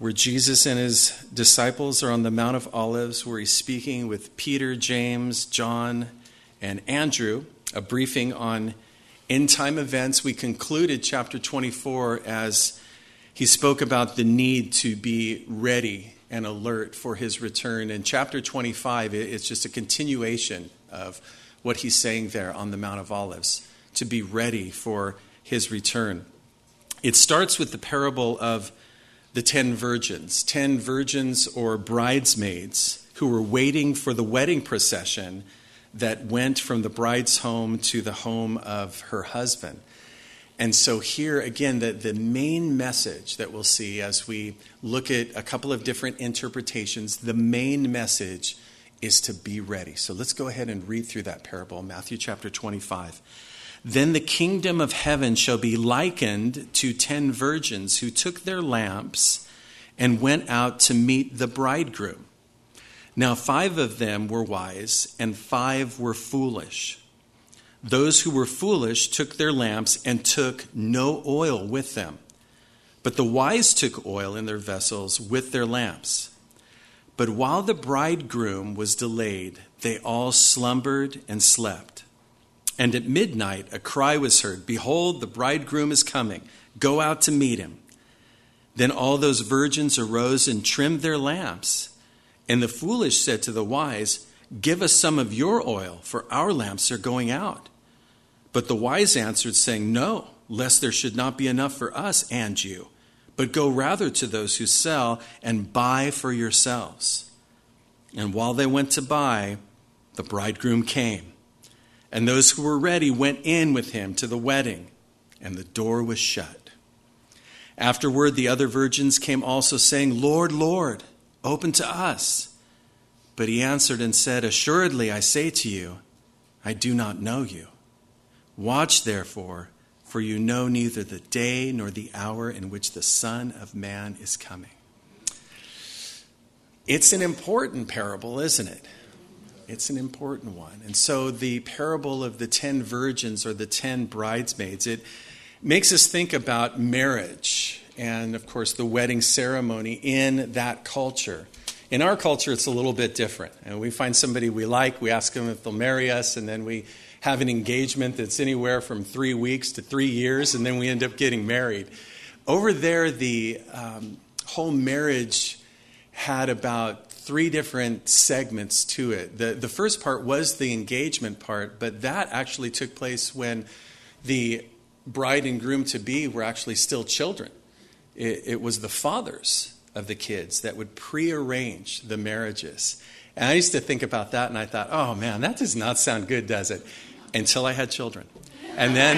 where Jesus and his disciples are on the Mount of Olives, where he's speaking with Peter, James, John, and Andrew, a briefing on end-time events. We concluded chapter 24 as he spoke about the need to be ready and alert for his return. In chapter 25, it's just a continuation of what he's saying there on the Mount of Olives, to be ready for his return. It starts with the parable of the 10 virgins or bridesmaids who were waiting for the wedding procession that went from the bride's home to the home of her husband. And so here, again, the main message that we'll see as we look at a couple of different interpretations, the main message is to be ready. So let's go ahead and read through that parable, Matthew chapter 25. Then the kingdom of heaven shall be likened to 10 virgins who took their lamps and went out to meet the bridegroom. Now 5 of them were wise, and 5 were foolish. Those who were foolish took their lamps and took no oil with them. But the wise took oil in their vessels with their lamps. But while the bridegroom was delayed, they all slumbered and slept. And at midnight a cry was heard, "Behold, the bridegroom is coming. Go out to meet him." Then all those virgins arose and trimmed their lamps. And the foolish said to the wise, "Give us some of your oil, for our lamps are going out." But the wise answered, saying, "No, lest there should not be enough for us and you. But go rather to those who sell and buy for yourselves." And while they went to buy, the bridegroom came. And those who were ready went in with him to the wedding, and the door was shut. Afterward, the other virgins came also, saying, "Lord, Lord, open to us." But he answered and said, "Assuredly, I say to you, I do not know you. Watch therefore, for you know neither the day nor the hour in which the Son of Man is coming." It's an important parable, isn't it? It's an important one. And so the parable of the 10 virgins or the 10 bridesmaids, it makes us think about marriage and, of course, the wedding ceremony in that culture. In our culture, it's a little bit different. And we find somebody we like, we ask them if they'll marry us, and then we have an engagement that's anywhere from 3 weeks to 3 years, and then we end up getting married. Over there, the whole marriage had about 3 different segments to it. The first part was the engagement part, but that actually took place when the bride and groom-to-be were actually still children. It was the fathers of the kids that would prearrange the marriages. And I used to think about that, and I thought, oh man, that does not sound good, does it? Until I had children. And then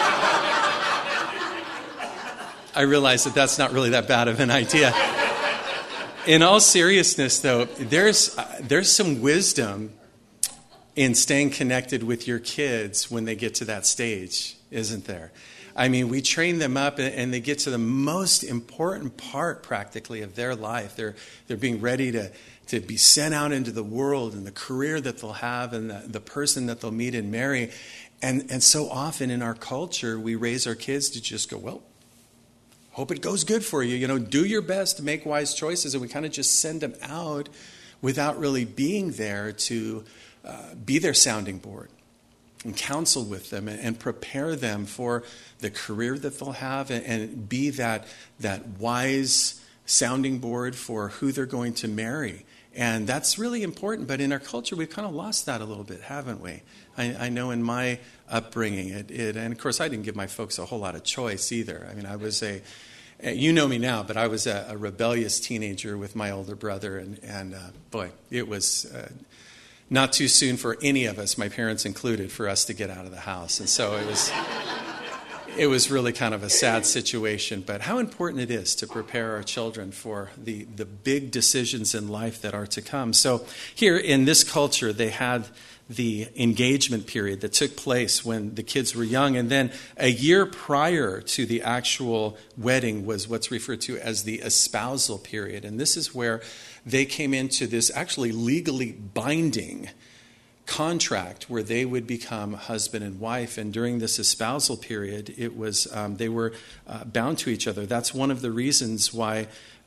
I realized that that's not really that bad of an idea. In all seriousness, though, there's some wisdom in staying connected with your kids when they get to that stage, isn't there? I mean, we train them up, and they get to the most important part, practically, of their life. They're being ready to be sent out into the world, and the career that they'll have, and the person that they'll meet and marry. And so often in our culture, we raise our kids to just go, well, hope it goes good for you. You know, do your best to make wise choices. And we kind of just send them out without really being there to be their sounding board and counsel with them and prepare them for the career that they'll have and be that wise sounding board for who they're going to marry. And that's really important. But in our culture, we've kind of lost that a little bit, haven't we? I know in my upbringing, and of course, I didn't give my folks a whole lot of choice either. I mean, I was you know me now, but I was a rebellious teenager with my older brother. And boy, it was not too soon for any of us, my parents included, for us to get out of the house. And so it was really kind of a sad situation. But how important it is to prepare our children for the big decisions in life that are to come. So here in this culture, they had the engagement period that took place when the kids were young. And then a year prior to the actual wedding was what's referred to as the espousal period. And this is where they came into this actually legally binding contract where they would become husband and wife. And during this espousal period, it was they were bound to each other. That's one of the reasons why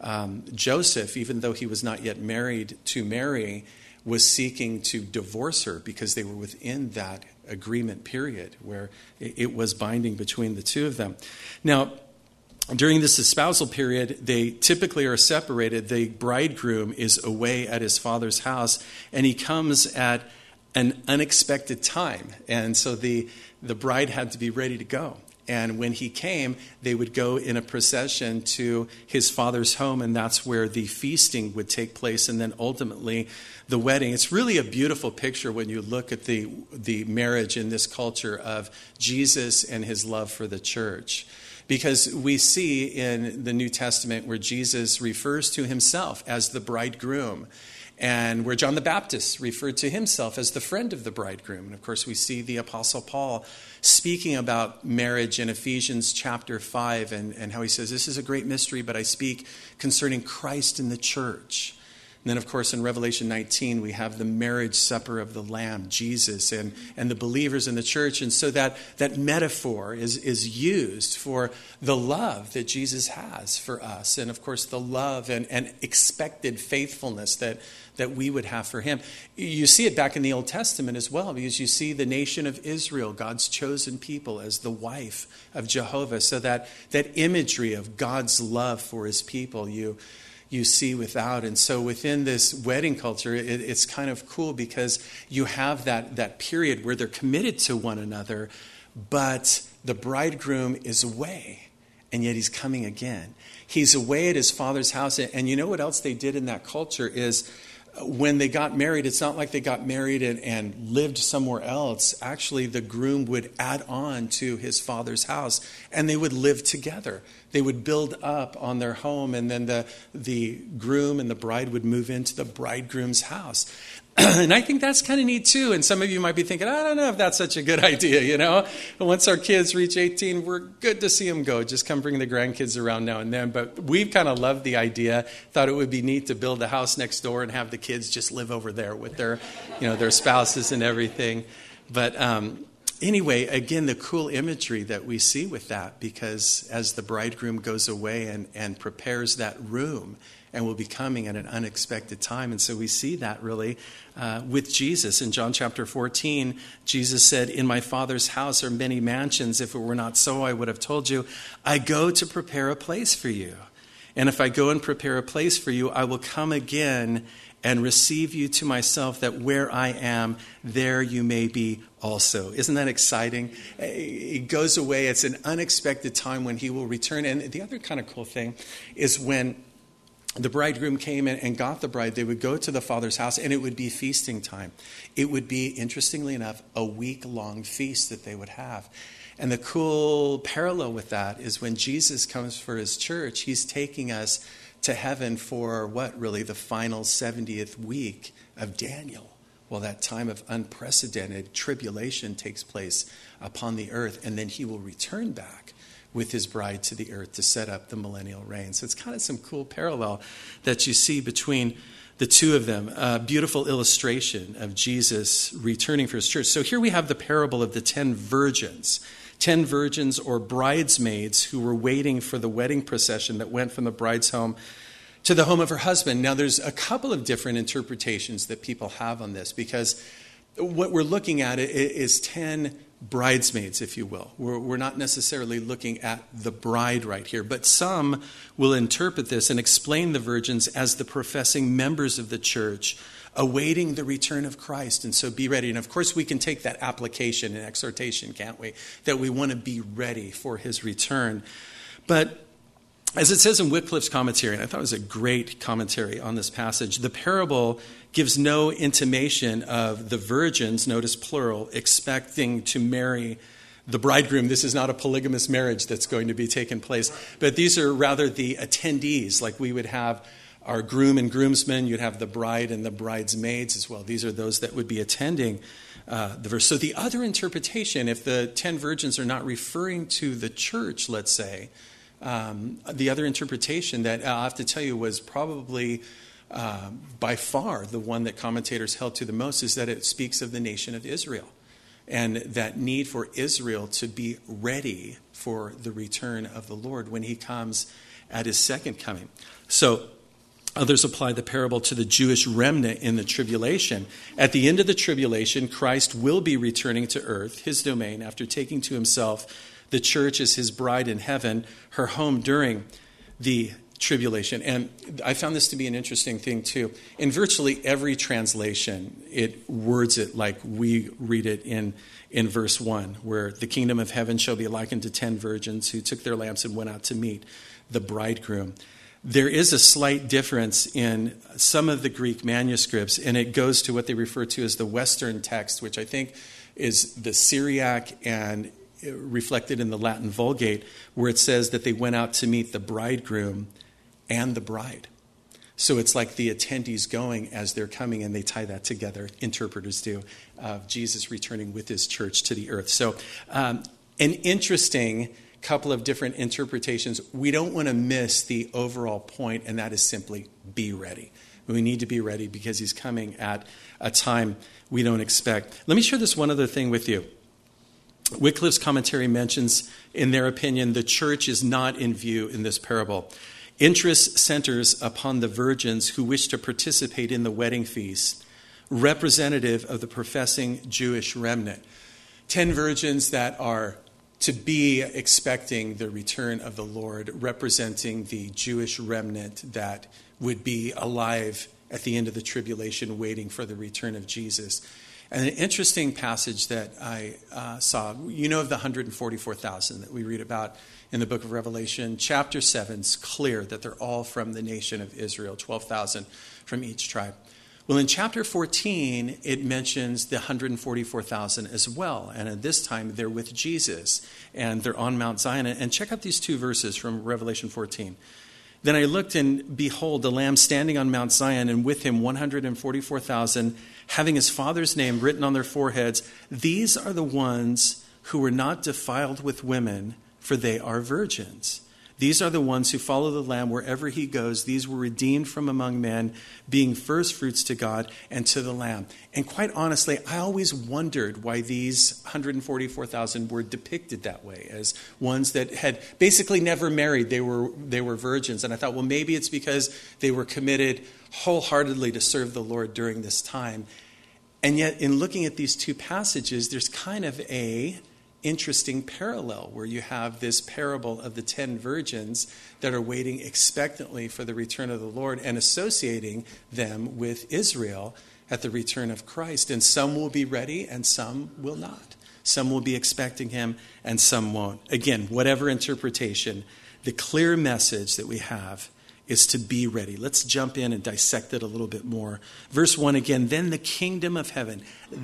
Joseph, even though he was not yet married to Mary, was seeking to divorce her, because they were within that agreement period where it was binding between the two of them. Now, during this espousal period, they typically are separated. The bridegroom is away at his father's house, and he comes at an unexpected time. And so the bride had to be ready to go. And when he came, they would go in a procession to his father's home, and that's where the feasting would take place, and then ultimately the wedding. It's really a beautiful picture when you look at the marriage in this culture of Jesus and his love for the church. Because we see in the New Testament where Jesus refers to himself as the bridegroom, and where John the Baptist referred to himself as the friend of the bridegroom. And of course, we see the Apostle Paul speaking about marriage in Ephesians chapter 5, and how he says, this is a great mystery, but I speak concerning Christ and the church. And then, of course, in Revelation 19, we have the marriage supper of the Lamb, Jesus, and the believers in the church. And so that metaphor is used for the love that Jesus has for us. And, of course, the love and expected faithfulness that we would have for him. You see it back in the Old Testament as well, because you see the nation of Israel, God's chosen people, as the wife of Jehovah. So that imagery of God's love for his people, you see without. And so within this wedding culture, it's kind of cool because you have that period where they're committed to one another, but the bridegroom is away, and yet he's coming again. He's away at his father's house. And you know what else they did in that culture is when they got married, it's not like they got married and lived somewhere else. Actually, the groom would add on to his father's house, and they would live together. They would build up on their home, and then the groom and the bride would move into the bridegroom's house. And I think that's kind of neat too. And some of you might be thinking, I don't know if that's such a good idea, you know. And once our kids reach 18, we're good to see them go. Just come bring the grandkids around now and then. But we've kind of loved the idea, thought it would be neat to build a house next door and have the kids just live over there with their spouses and everything. But anyway, again, the cool imagery that we see with that, because as the bridegroom goes away and prepares that room, and will be coming at an unexpected time. And so we see that really with Jesus. In John chapter 14, Jesus said, in my Father's house are many mansions. If it were not so, I would have told you. I go to prepare a place for you. And if I go and prepare a place for you, I will come again and receive you to myself, that where I am, there you may be also. Isn't that exciting? It goes away. It's an unexpected time when he will return. And the other kind of cool thing is when the bridegroom came and got the bride, they would go to the father's house, and it would be feasting time. It would be, interestingly enough, a week-long feast that they would have. And the cool parallel with that is when Jesus comes for his church, he's taking us to heaven for what, really, the final 70th week of Daniel. Well, that time of unprecedented tribulation takes place upon the earth, and then he will return back with his bride to the earth to set up the millennial reign. So it's kind of some cool parallel that you see between the two of them. A beautiful illustration of Jesus returning for his church. So here we have the parable of the 10 virgins. 10 virgins or bridesmaids who were waiting for the wedding procession that went from the bride's home to the home of her husband. Now there's a couple of different interpretations that people have on this, because what we're looking at is 10 bridesmaids, if you will. We're not necessarily looking at the bride right here, but some will interpret this and explain the virgins as the professing members of the church awaiting the return of Christ. And so be ready. And of course, we can take that application and exhortation, can't we? That we want to be ready for his return. But as it says in Wycliffe's commentary, and I thought it was a great commentary on this passage, the parable gives no intimation of the virgins, notice plural, expecting to marry the bridegroom. This is not a polygamous marriage that's going to be taking place, but these are rather the attendees, like we would have our groom and groomsmen, you'd have the bride and the bridesmaids as well. These are those that would be attending the verse. So the other interpretation, if the 10 virgins are not referring to the church, let's say, the other interpretation that I'll have to tell you was probably by far the one that commentators held to the most, is that it speaks of the nation of Israel and that need for Israel to be ready for the return of the Lord when he comes at his second coming. So others apply the parable to the Jewish remnant in the tribulation. At the end of the tribulation, Christ will be returning to earth, his domain, after taking to himself the church as his bride in heaven, her home during the tribulation. And I found this to be an interesting thing too. In virtually every translation, it words it like we read it in verse 1, where the kingdom of heaven shall be likened to 10 virgins who took their lamps and went out to meet the bridegroom. There is a slight difference in some of the Greek manuscripts, and it goes to what they refer to as the Western text, which I think is the Syriac and reflected in the Latin Vulgate, where it says that they went out to meet the bridegroom and the bride. So it's like the attendees going as they're coming, and they tie that together, interpreters do, of Jesus returning with his church to the earth. So an interesting couple of different interpretations. We don't want to miss the overall point, and that is simply be ready. We need to be ready because he's coming at a time we don't expect. Let me share this one other thing with you. Wycliffe's commentary mentions, in their opinion, the church is not in view in this parable. Interest centers upon the virgins who wish to participate in the wedding feast, representative of the professing Jewish remnant. 10 virgins that are to be expecting the return of the Lord, representing the Jewish remnant that would be alive at the end of the tribulation, waiting for the return of Jesus. And an interesting passage that I saw, you know of the 144,000 that we read about in the book of Revelation. Chapter 7 is clear that they're all from the nation of Israel, 12,000 from each tribe. Well, in chapter 14, it mentions the 144,000 as well. And at this time, they're with Jesus, and they're on Mount Zion. And check out these two verses from Revelation 14. Then I looked, and behold, the Lamb standing on Mount Zion, and with him 144,000, having his Father's name written on their foreheads. These are the ones who were not defiled with women, for they are virgins. These are the ones who follow the Lamb wherever he goes. These were redeemed from among men, being first fruits to God and to the Lamb. And quite honestly, I always wondered why these 144,000 were depicted that way, as ones that had basically never married. They were virgins. And I thought, well, maybe it's because they were committed wholeheartedly to serve the Lord during this time. And yet, in looking at these two passages, there's kind of a interesting parallel where you have this parable of the 10 virgins that are waiting expectantly for the return of the Lord and associating them with Israel at the return of Christ. And some will be ready and some will not. Some will be expecting him and some won't. Again, whatever interpretation, the clear message that we have is to be ready. Let's jump in and dissect it a little bit more. Verse 1 again, then the kingdom of heaven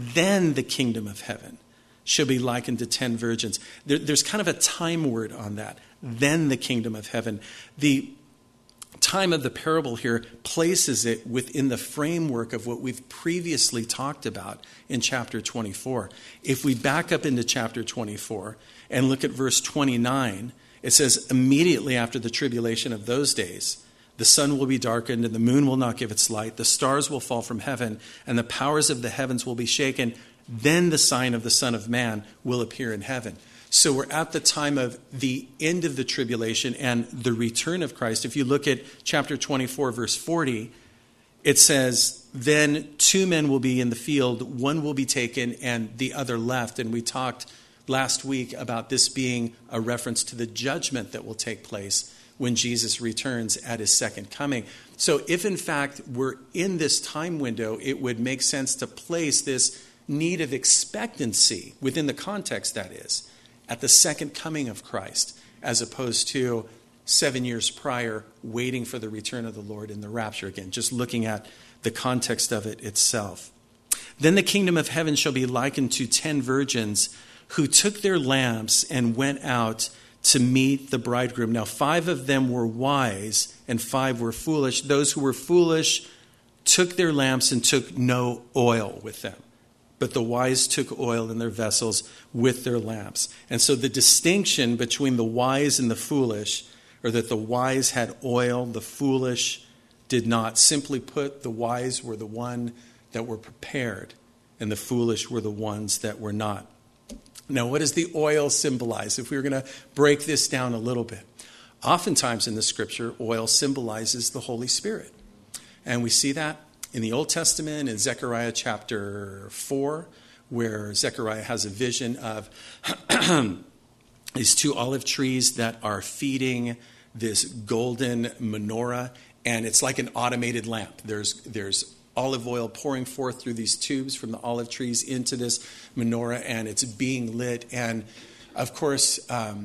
shall be likened to 10 virgins. There's kind of a time word on that. Then the kingdom of heaven. The time of the parable here places it within the framework of what we've previously talked about in chapter 24. If we back up into chapter 24 and look at verse 29, it says, immediately after the tribulation of those days, the sun will be darkened and the moon will not give its light. The stars will fall from heaven and the powers of the heavens will be shaken. Then the sign of the Son of Man will appear in heaven. So we're at the time of the end of the tribulation and the return of Christ. If you look at chapter 24, verse 40, it says, then 2 men will be in the field, one will be taken and the other left. And we talked last week about this being a reference to the judgment that will take place when Jesus returns at his second coming. So if in fact we're in this time window, it would make sense to place this need of expectancy within the context, that is, at the second coming of Christ, as opposed to 7 years prior, waiting for the return of the Lord in the rapture. Again, just looking at the context of it itself. Then the kingdom of heaven shall be likened to 10 virgins who took their lamps and went out to meet the bridegroom. Now 5 of them were wise and 5 were foolish. Those who were foolish took their lamps and took no oil with them. But the wise took oil in their vessels with their lamps. And so the distinction between the wise and the foolish, or that the wise had oil, the foolish did not. Simply put, the wise were the one that were prepared, and the foolish were the ones that were not. Now, what does the oil symbolize? If we were going to break this down a little bit. Oftentimes in the scripture, oil symbolizes the Holy Spirit. And we see that in the Old Testament, in Zechariah chapter 4, where Zechariah has a vision of these two olive trees that are feeding this golden menorah, and it's like an automated lamp. There's olive oil pouring forth through these tubes from the olive trees into this menorah, and it's being lit. And of course,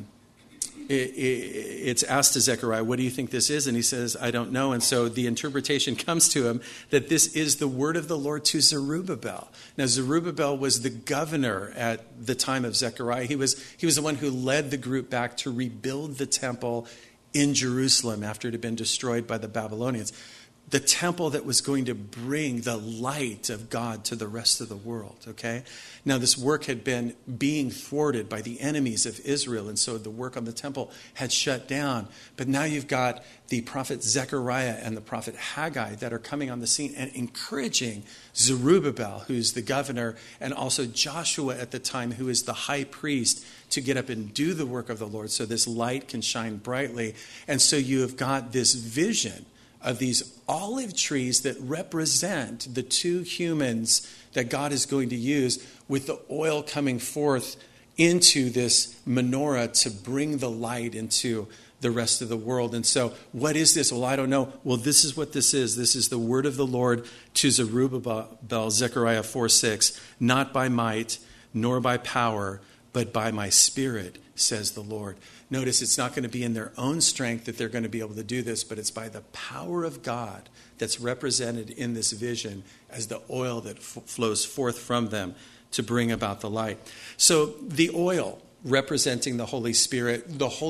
it's asked to Zechariah, what do you think this is? And he says, I don't know. And so the interpretation comes to him that this is the word of the Lord to Zerubbabel. Now, Zerubbabel was the governor at the time of Zechariah. He was the one who led the group back to rebuild the temple in Jerusalem after it had been destroyed by the Babylonians. The temple that was going to bring the light of God to the rest of the world, okay? Now, this work had been being thwarted by the enemies of Israel, and so the work on the temple had shut down. But now you've got the prophet Zechariah and the prophet Haggai that are coming on the scene and encouraging Zerubbabel, who's the governor, and also Joshua at the time, who is the high priest, to get up and do the work of the Lord so this light can shine brightly. And so you have got this vision of these olive trees that represent the two humans that God is going to use, with the oil coming forth into this menorah to bring the light into the rest of the world. And so what is this? Well, I don't know. Well, this is what this is. This is the word of the Lord to Zerubbabel, Zechariah 4:6, not by might nor by power, but by my Spirit, says the Lord. Notice it's not going to be in their own strength that they're going to be able to do this, but it's by the power of God that's represented in this vision as the oil that flows forth from them to bring about the light. So the oil representing the Holy Spirit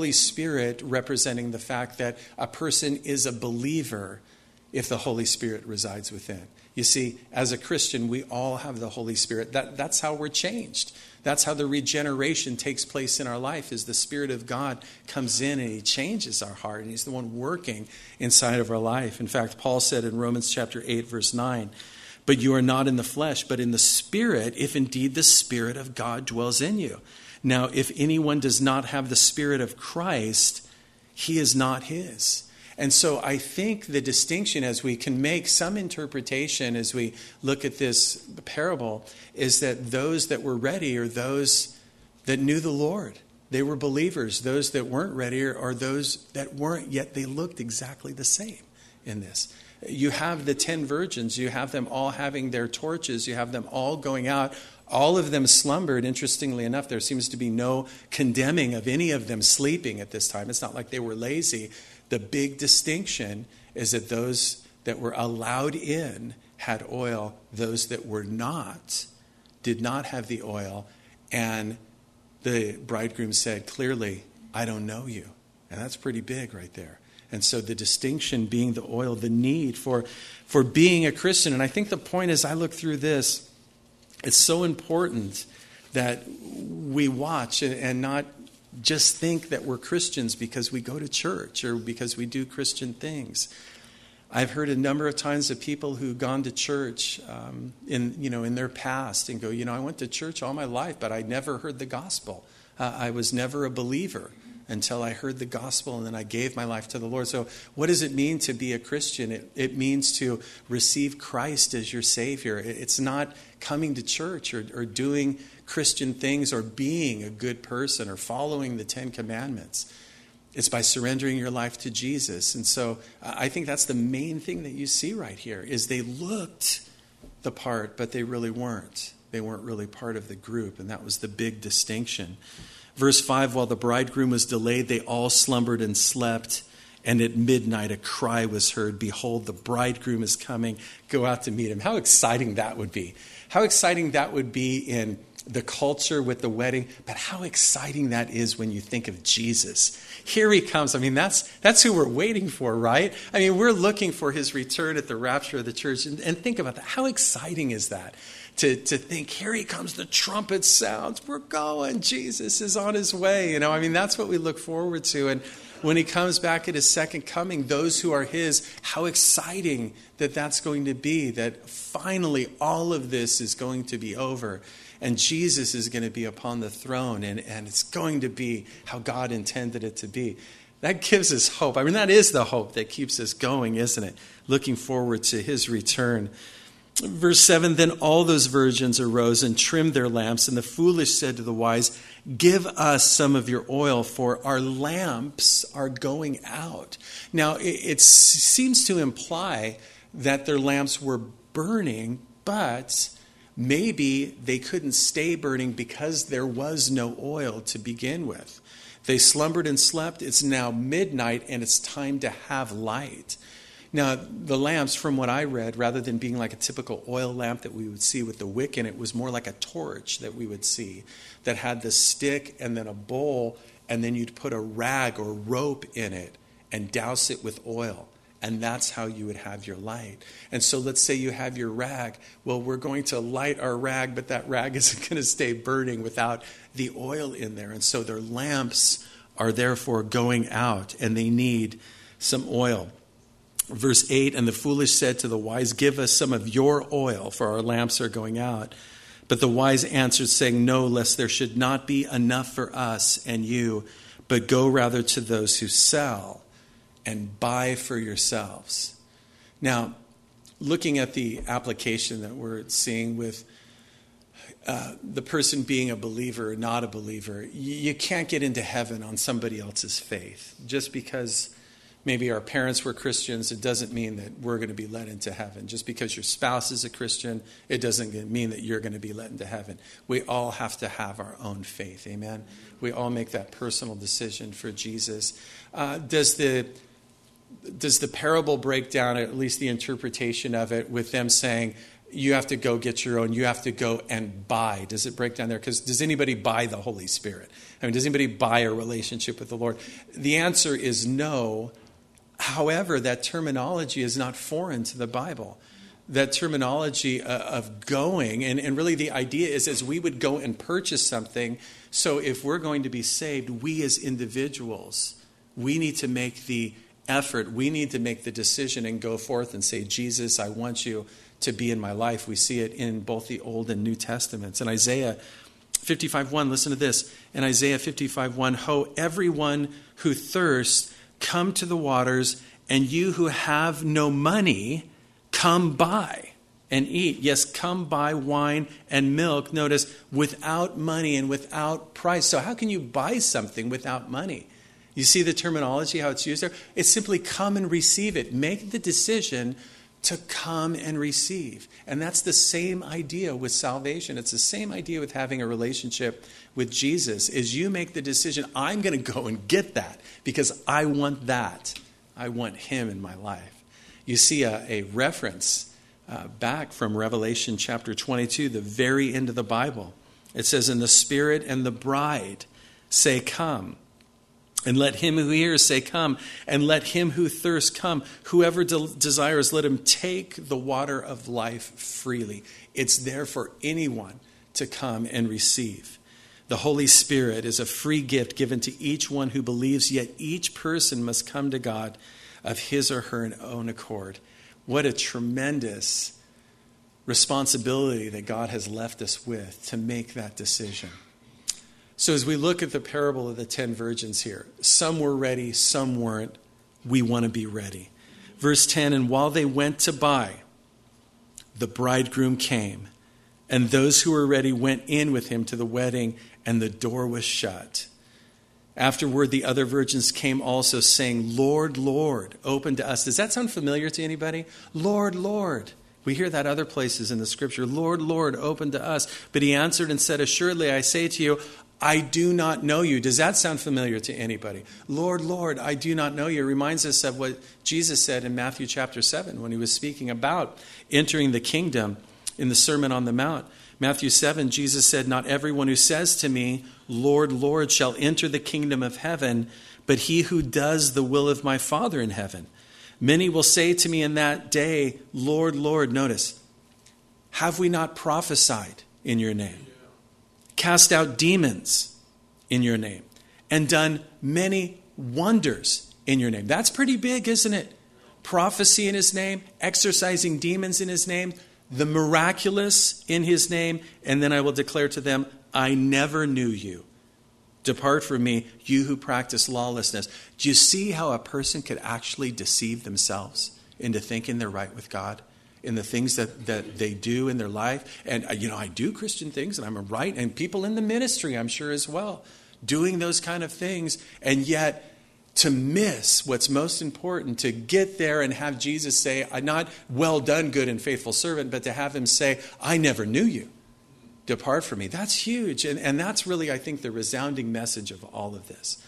representing the fact that a person is a believer if the Holy Spirit resides within. You see, as a Christian, we all have the Holy Spirit. That's how we're changed. That's how the regeneration takes place in our life, is the Spirit of God comes in and He changes our heart, and He's the one working inside of our life. In fact, Paul said in Romans chapter 8, verse 9, but you are not in the flesh, but in the Spirit, if indeed the Spirit of God dwells in you. Now, if anyone does not have the Spirit of Christ, he is not His. And so I think the distinction, as we can make some interpretation as we look at this parable, is that those that were ready are those that knew the Lord. They were believers. Those that weren't ready are those that weren't, yet they looked exactly the same in this. You have the 10 virgins. You have them all having their torches. You have them all going out. All of them slumbered. Interestingly enough, there seems to be no condemning of any of them sleeping at this time. It's not like they were lazy. The big distinction is that those that were allowed in had oil. Those that were not did not have the oil. And the bridegroom said clearly, I don't know you. And that's pretty big right there. And so the distinction being the oil, the need for being a Christian. And I think the point is, I look through this, it's so important that we watch and not just think that we're Christians because we go to church or because we do Christian things. I've heard a number of times of people who've gone to church in their past and go, I went to church all my life, but I never heard the gospel. I was never a believer until I heard the gospel, and then I gave my life to the Lord. So what does it mean to be a Christian? It means to receive Christ as your Savior. It's not coming to church or doing Christian things or being a good person or following the 10 Commandments. It's by surrendering your life to Jesus. And so I think that's the main thing that you see right here, is they looked the part, but they really weren't. They weren't really part of the group, and that was the big distinction. Verse 5, while the bridegroom was delayed, they all slumbered and slept. And at midnight a cry was heard, behold, the bridegroom is coming. Go out to meet him. How exciting that would be. How exciting that would be in the culture with the wedding, but how exciting that is when you think of Jesus. Here he comes. I mean, that's who we're waiting for, right? I mean, we're looking for his return at the rapture of the church. And think about that. How exciting is that? To think, here he comes, the trumpet sounds, we're going, Jesus is on his way. I mean, that's what we look forward to. And when he comes back at his second coming, those who are his, how exciting that that's going to be, that finally all of this is going to be over. And Jesus is going to be upon the throne, and it's going to be how God intended it to be. That gives us hope. I mean, that is the hope that keeps us going, isn't it? Looking forward to his return. Verse 7, then all those virgins arose and trimmed their lamps, and the foolish said to the wise, give us some of your oil, for our lamps are going out. Now, it seems to imply that their lamps were burning, but maybe they couldn't stay burning because there was no oil to begin with. They slumbered and slept. It's now midnight, and it's time to have light. Now, the lamps, from what I read, rather than being like a typical oil lamp that we would see with the wick in it, was more like a torch that we would see that had the stick and then a bowl, and then you'd put a rag or rope in it and douse it with oil. And that's how you would have your light. And so let's say you have your rag. Well, we're going to light our rag, but that rag isn't going to stay burning without the oil in there. And so their lamps are therefore going out, and they need some oil. Verse 8, and the foolish said to the wise, give us some of your oil, for our lamps are going out. But the wise answered, saying, no, lest there should not be enough for us and you, but go rather to those who sell and buy for yourselves. Now, looking at the application that we're seeing with the person being a believer or not a believer, you can't get into heaven on somebody else's faith. Just because maybe our parents were Christians, it doesn't mean that we're going to be led into heaven. Just because your spouse is a Christian, it doesn't mean that you're going to be led into heaven. We all have to have our own faith, amen? We all make that personal decision for Jesus. Does the parable break down, at least the interpretation of it, with them saying, you have to go get your own, you have to go and buy? Does it break down there? Because does anybody buy the Holy Spirit? I mean, does anybody buy a relationship with the Lord? The answer is no. However, that terminology is not foreign to the Bible. That terminology of going, and really the idea is as we would go and purchase something, so if we're going to be saved, we as individuals, we need to make the effort, we need to make the decision and go forth and say, Jesus, I want you to be in my life. We see it in both the Old and New Testaments. In Isaiah 55:1, listen to this. In Isaiah 55:1, ho, everyone who thirsts, come to the waters, and you who have no money, come buy and eat. Yes, come buy wine and milk, notice, without money and without price. So how can you buy something without money? You see the terminology, how it's used there? It's simply come and receive it. Make the decision to come and receive. And that's the same idea with salvation. It's the same idea with having a relationship with Jesus, is you make the decision, I'm going to go and get that because I want that. I want him in my life. You see a reference back from Revelation chapter 22, the very end of the Bible. It says, and the Spirit and the bride say, come. And let him who hears say, come. And let him who thirsts come. Whoever desires, let him take the water of life freely. It's there for anyone to come and receive. The Holy Spirit is a free gift given to each one who believes, yet each person must come to God of his or her own accord. What a tremendous responsibility that God has left us with to make that decision. So as we look at the parable of the 10 virgins here, some were ready, some weren't. We want to be ready. Verse 10, and while they went to buy, the bridegroom came, and those who were ready went in with him to the wedding, and the door was shut. Afterward, the other virgins came also, saying, Lord, Lord, open to us. Does that sound familiar to anybody? Lord, Lord. We hear that other places in the scripture. Lord, Lord, open to us. But he answered and said, assuredly, I say to you, I do not know you. Does that sound familiar to anybody? Lord, Lord, I do not know you. It reminds us of what Jesus said in Matthew chapter 7 when he was speaking about entering the kingdom in the Sermon on the Mount. Matthew 7, Jesus said, "Not everyone who says to me, 'Lord, Lord,' shall enter the kingdom of heaven, but he who does the will of my Father in heaven. Many will say to me in that day, 'Lord, Lord,'" notice, "have we not prophesied in your name, cast out demons in your name, and done many wonders in your name?" That's pretty big, isn't it? Prophecy in his name, exorcising demons in his name, the miraculous in his name, and then I will declare to them, "I never knew you. Depart from me, you who practice lawlessness." Do you see how a person could actually deceive themselves into thinking they're right with God in the things that they do in their life? And, I do Christian things, and I'm right, and people in the ministry, I'm sure, as well, doing those kind of things, and yet to miss what's most important, to get there and have Jesus say, not "well done, good and faithful servant," but to have him say, "I never knew you. Depart from me." That's huge. And that's really, I think, the resounding message of all of this.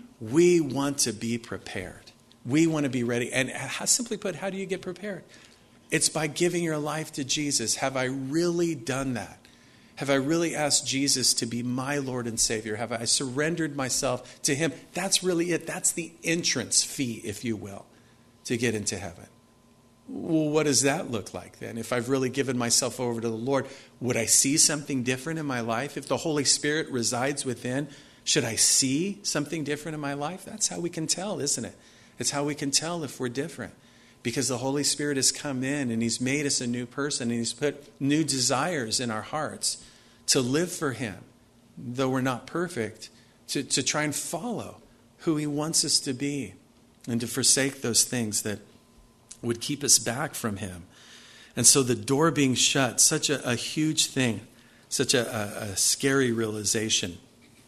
We want to be prepared. We want to be ready. And simply put, how do you get prepared? It's by giving your life to Jesus. Have I really done that? Have I really asked Jesus to be my Lord and Savior? Have I surrendered myself to him? That's really it. That's the entrance fee, if you will, to get into heaven. Well, what does that look like then? If I've really given myself over to the Lord, would I see something different in my life? If the Holy Spirit resides within, should I see something different in my life? That's how we can tell, isn't it? It's how we can tell if we're different. Because the Holy Spirit has come in and he's made us a new person and he's put new desires in our hearts to live for him, though we're not perfect, to try and follow who he wants us to be and to forsake those things that would keep us back from him. And so the door being shut, such a huge thing, such a scary realization.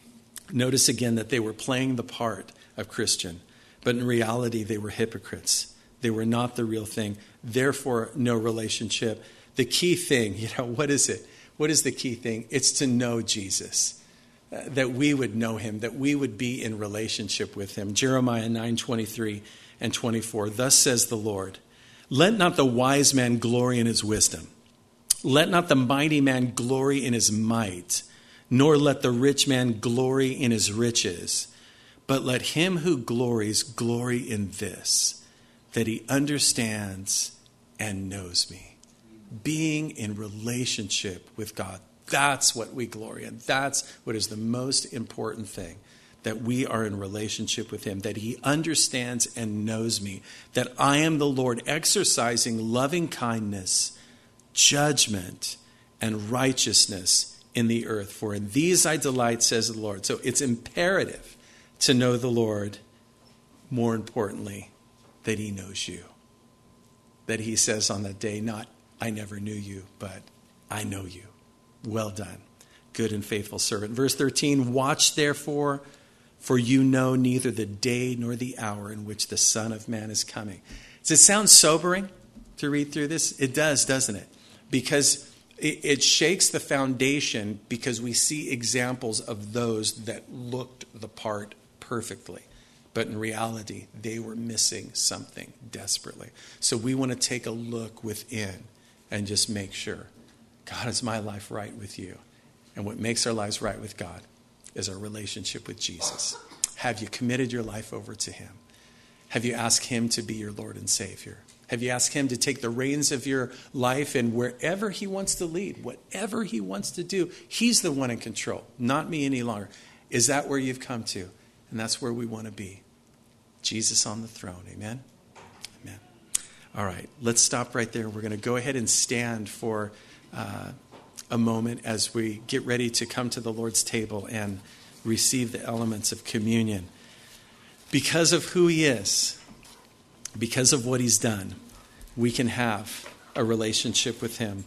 Notice again that they were playing the part of Christian, but in reality they were hypocrites. They were not the real thing. Therefore, no relationship. The key thing, what is it? What is the key thing? It's to know Jesus. That we would know him, that we would be in relationship with him. Jeremiah 9:23 and 24. "Thus says the Lord, let not the wise man glory in his wisdom. Let not the mighty man glory in his might, nor let the rich man glory in his riches. But let him who glories glory in this, that he understands and knows me." Being in relationship with God. That's what we glory in. That's what is the most important thing. That we are in relationship with him. That he understands and knows me. That I am the Lord exercising loving kindness, judgment, and righteousness in the earth. For in these I delight, says the Lord. So it's imperative to know the Lord. More importantly, that he knows you. That he says on that day, not "I never knew you," but "I know you. Well done, good and faithful servant." Verse 13, "Watch therefore, for you know neither the day nor the hour in which the Son of Man is coming." Does it sound sobering to read through this? It does, doesn't it? Because it shakes the foundation, because we see examples of those that looked the part perfectly. But in reality, they were missing something desperately. So we want to take a look within and just make sure, God, is my life right with you? And what makes our lives right with God is our relationship with Jesus. Have you committed your life over to him? Have you asked him to be your Lord and Savior? Have you asked him to take the reins of your life, and wherever he wants to lead, whatever he wants to do, he's the one in control, not me any longer. Is that where you've come to? And that's where we want to be. Jesus on the throne. Amen? Amen. All right, let's stop right there. We're going to go ahead and stand for a moment as we get ready to come to the Lord's table and receive the elements of communion. Because of who he is, because of what he's done, we can have a relationship with him.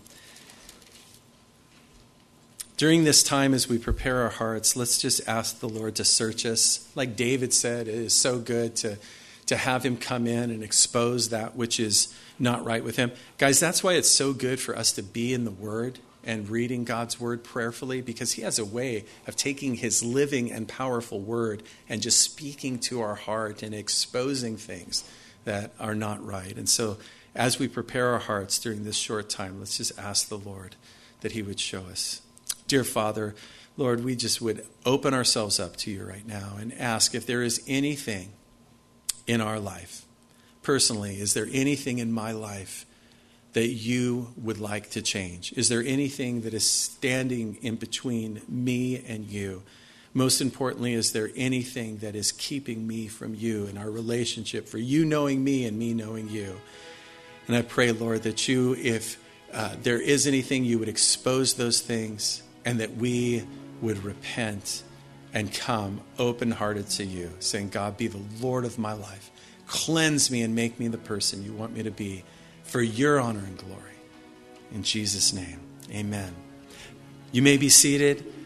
During this time, as we prepare our hearts, let's just ask the Lord to search us. Like David said, it is so good to have him come in and expose that which is not right with him. Guys, that's why it's so good for us to be in the Word and reading God's Word prayerfully, because he has a way of taking his living and powerful Word and just speaking to our heart and exposing things that are not right. And so as we prepare our hearts during this short time, let's just ask the Lord that he would show us. Dear Father, Lord, we just would open ourselves up to you right now and ask if there is anything in our life, personally, is there anything in my life that you would like to change? Is there anything that is standing in between me and you? Most importantly, is there anything that is keeping me from you in our relationship, for you knowing me and me knowing you? And I pray, Lord, that you, if there is anything, you would expose those things and that we would repent and come open-hearted to you, saying, God, be the Lord of my life. Cleanse me and make me the person you want me to be for your honor and glory. In Jesus' name, amen. You may be seated.